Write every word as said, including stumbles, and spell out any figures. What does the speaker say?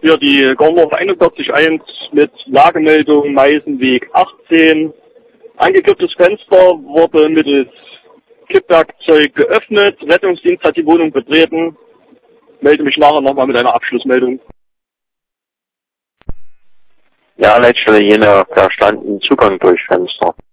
Hier die Gorndorf einundvierzig eins mit Lagemeldung Meisenweg achtzehn. Angekipptes Fenster wurde mittels Kippwerkzeug geöffnet. Rettungsdienst hat die Wohnung betreten. Melde mich nachher nochmal mit einer Abschlussmeldung. Ja, Leitstelle Jena, verstanden, Zugang durch Fenster.